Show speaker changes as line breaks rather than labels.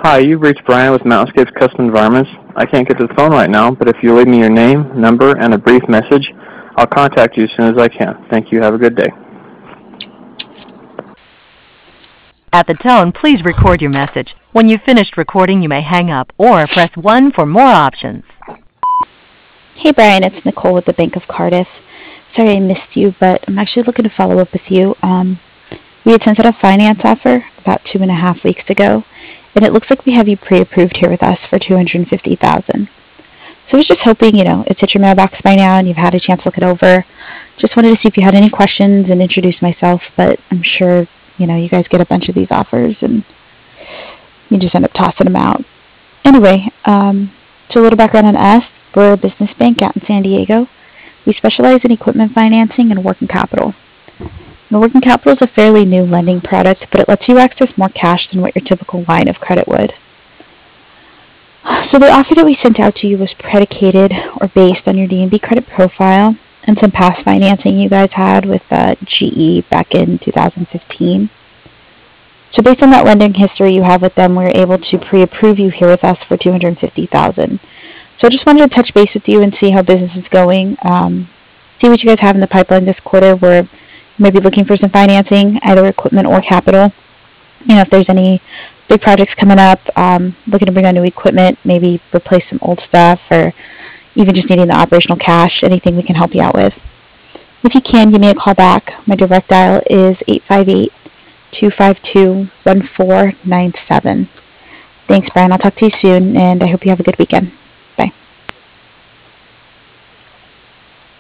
Hi, you've reached Brian with Mountainscapes Custom Environments. I can't get to the phone right now, but if you leave me your name, number, and a brief message, I'll contact you as soon as I can. Thank you. Have a good day.
At the tone, please record your message. When you've finished recording, you may hang up or press 1 for more options.
Hey Brian, it's Nicole with the Bank of Cardiff. Sorry I missed you, but I'm actually looking to follow up with you. We had sent out a finance offer about 2.5 weeks ago, and it looks like we have you pre-approved here with us for $250,000. So I was just hoping, it's hit your mailbox by now and you've had a chance to look it over. Just wanted to see if you had any questions and introduce myself, but I'm sure, you guys get a bunch of these offers and you just end up tossing them out. Anyway, so a little background on us. We're a business bank out in San Diego. We specialize in equipment financing and working capital. And working capital is a fairly new lending product, but it lets you access more cash than what your typical line of credit would. So the offer that we sent out to you was predicated or based on your D&B credit profile and some past financing you guys had with GE back in 2015. So based on that lending history you have with them, we were able to pre-approve you here with us for $250,000. So I just wanted to touch base with you and see how business is going. See what you guys have in the pipeline this quarter. We're maybe looking for some financing, either equipment or capital. If there's any big projects coming up, looking to bring on new equipment, maybe replace some old stuff, or even just needing the operational cash, anything we can help you out with. If you can, give me a call back. My direct dial is 858-252-1497. Thanks, Brian. I'll talk to you soon, and I hope you have a good weekend.